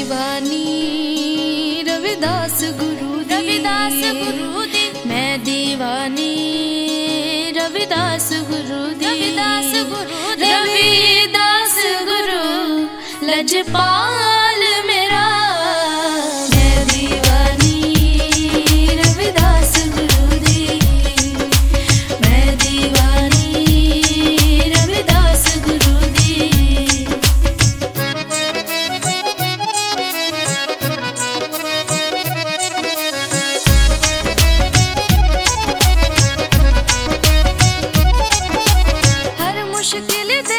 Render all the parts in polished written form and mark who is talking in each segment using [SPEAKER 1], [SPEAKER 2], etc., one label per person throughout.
[SPEAKER 1] दीवानी रविदास गुरु दी, मैं दीवानी रविदास गुरु दी, रविदास गुरु लजपाल मेरा। मैं दीवानी रविदास गुरु दी, मैं दीवानी रविदास गुरु दी। हर मुश्किल दे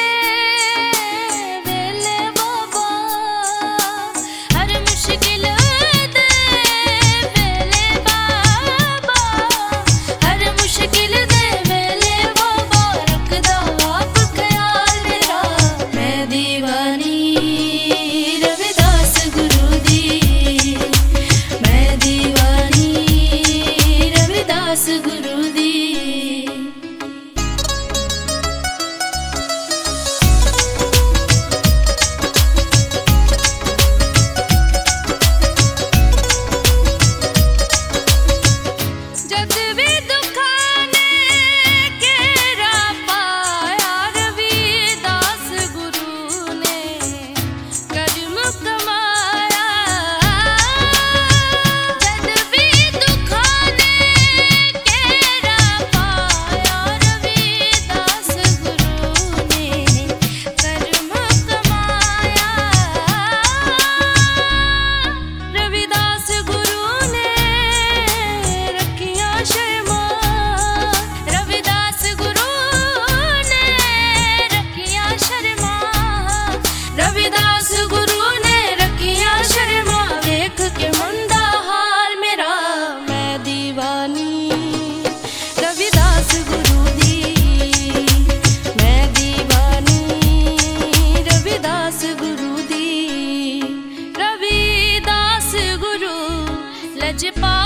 [SPEAKER 1] वेले बाबा, हर मुश्किल दे वेले बाबा, हर मुश्किल दे वेले बाबा, रखदा आप ख्याल मेरा। मैं दीवानी रविदास गुरु दी, मैं दीवानी रविदास गुरु दी। जद भी दुखाने घेरा पाया रविदास गुरु ने कर्म कमाया। जद भी दुखाने घेरा पाया रविदास गुरु ने कर्म कमाया। रविदास गुरु ने रखियां शर्मा, रविदास गुरु ने रखियां शर्मा, रविदास गुरु ने रखियां शर्मा, देख के मंदा हाल मेरा। मैं दीवानी रविदास गुरु दी, मैं दीवानी रविदास गुरु दी, रविदास गुरु लजपाल